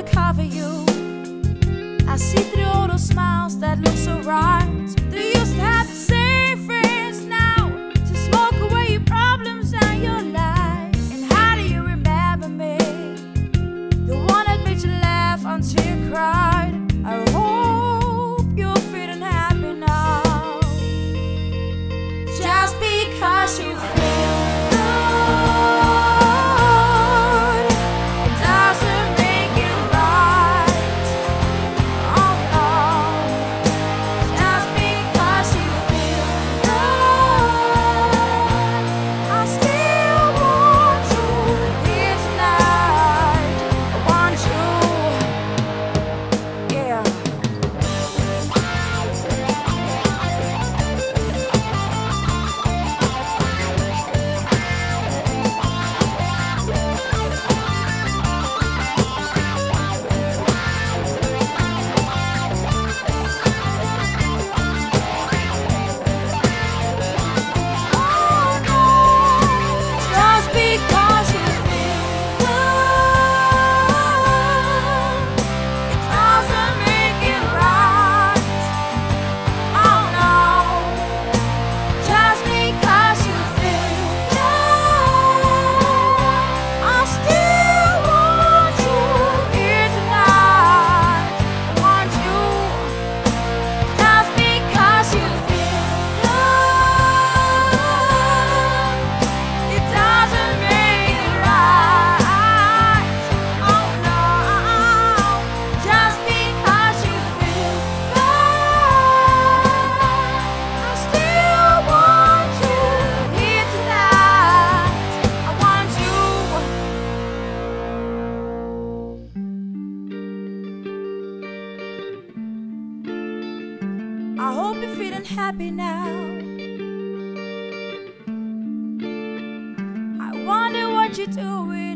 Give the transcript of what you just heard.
cover you. I see through all those smiles that look so right. They used to have the same friends now to smoke away your problems and your lies. And how do you remember me? The one that made you laugh until you cried. I hope you're feeling happy now. Just because you feel good, it doesn't make it right. Oh no. Just because you feel good, I still want you here tonight. I want you, yeah. Just because you feel good, it doesn't make it right. Oh no. Just because you feel good, I still want you here tonight. I want you. Just because you feel good, it doesn't make it right. Oh no. Just because you feel good, I still want you here tonight. I want you. I hope you're feeling happy now. I wonder what you're doing.